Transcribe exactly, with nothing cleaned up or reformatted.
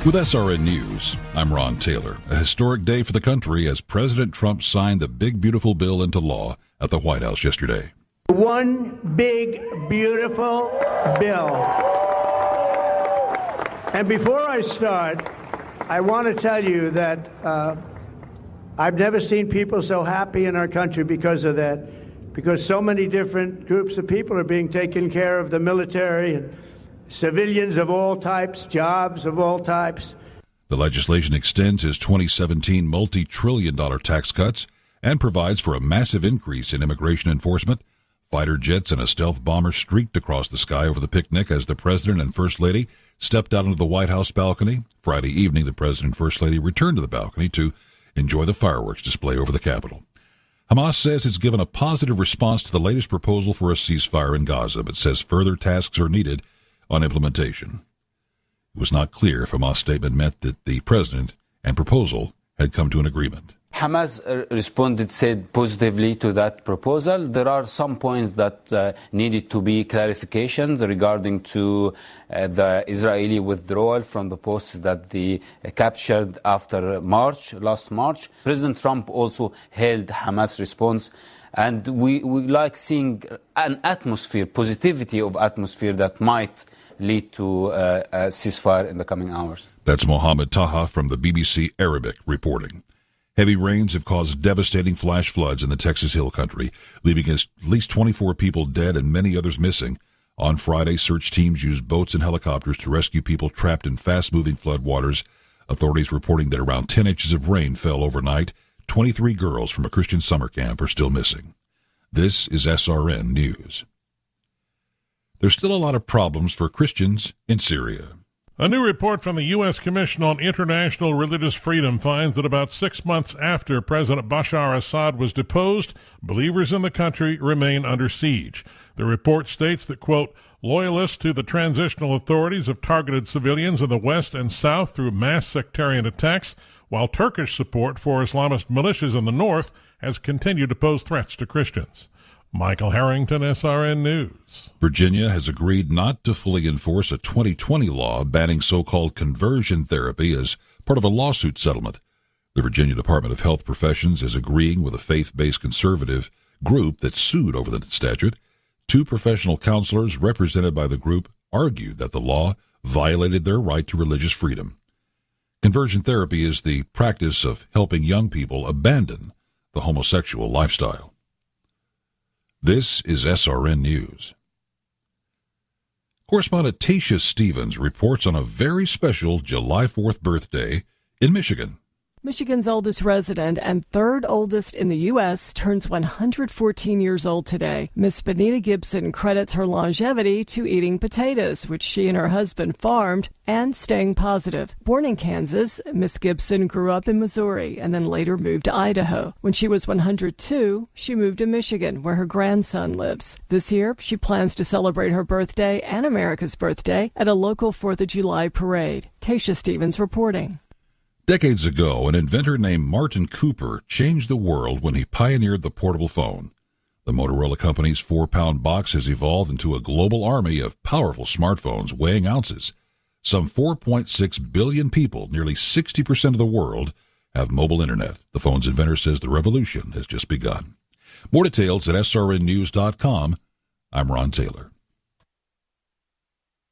With S R N News, I'm Ron Taylor. A historic day for the country as President Trump signed the Big Beautiful Bill into law at the White House yesterday. One big, beautiful bill. And before I start, I want to tell you that uh, I've never seen people so happy in our country because of that, because so many different groups of people are being taken care of, the military and civilians of all types, jobs of all types. The legislation extends his twenty seventeen multi-trillion dollar tax cuts and provides for a massive increase in immigration enforcement. Fighter jets and a stealth bomber streaked across the sky over the picnic as the President and First Lady stepped out onto the White House balcony. Friday evening, the President and First Lady returned to the balcony to enjoy the fireworks display over the Capitol. Hamas says it's given a positive response to the latest proposal for a ceasefire in Gaza, but says further tasks are needed on implementation. It was not clear if Hamas' statement meant that the president and proposal had come to an agreement. Hamas responded, said positively to that proposal. There are some points that uh, needed to be clarifications regarding to uh, the Israeli withdrawal from the posts that they uh, captured after March, last March. President Trump also hailed Hamas' response. And we, we like seeing an atmosphere, positivity of atmosphere that might lead to uh, a ceasefire in the coming hours. That's Mohammed Taha from the B B C Arabic reporting. Heavy rains have caused devastating flash floods in the Texas Hill Country, leaving at least twenty-four people dead and many others missing. On Friday, search teams used boats and helicopters to rescue people trapped in fast-moving floodwaters. Authorities reporting that around ten inches of rain fell overnight. twenty-three girls from a Christian summer camp are still missing. This is S R N News. There's still a lot of problems for Christians in Syria. A new report from the U S Commission on International Religious Freedom finds that about six months after President Bashar Assad was deposed, believers in the country remain under siege. The report states that, quote, loyalists to the transitional authorities have targeted civilians in the west and south through mass sectarian attacks, while Turkish support for Islamist militias in the north has continued to pose threats to Christians. Michael Harrington, S R N News. Virginia has agreed not to fully enforce a twenty twenty law banning so-called conversion therapy as part of a lawsuit settlement. The Virginia Department of Health Professions is agreeing with a faith-based conservative group that sued over the statute. Two professional counselors represented by the group argued that the law violated their right to religious freedom. Conversion therapy is the practice of helping young people abandon the homosexual lifestyle. This is S R N News. Correspondent Tasha Stevens reports on a very special July fourth birthday in Michigan. Michigan's oldest resident and third oldest in the U S turns one hundred fourteen years old today. Miss Benita Gibson credits her longevity to eating potatoes, which she and her husband farmed, and staying positive. Born in Kansas, Miss Gibson grew up in Missouri and then later moved to Idaho. When she was one hundred two, she moved to Michigan, where her grandson lives. This year, she plans to celebrate her birthday and America's birthday at a local fourth of July parade. Tasha Stevens reporting. Decades ago, an inventor named Martin Cooper changed the world when he pioneered the portable phone. The Motorola company's four-pound box has evolved into a global army of powerful smartphones weighing ounces. Some four point six billion people, nearly sixty percent of the world, have mobile internet. The phone's inventor says the revolution has just begun. More details at S R N news dot com. I'm Ron Taylor.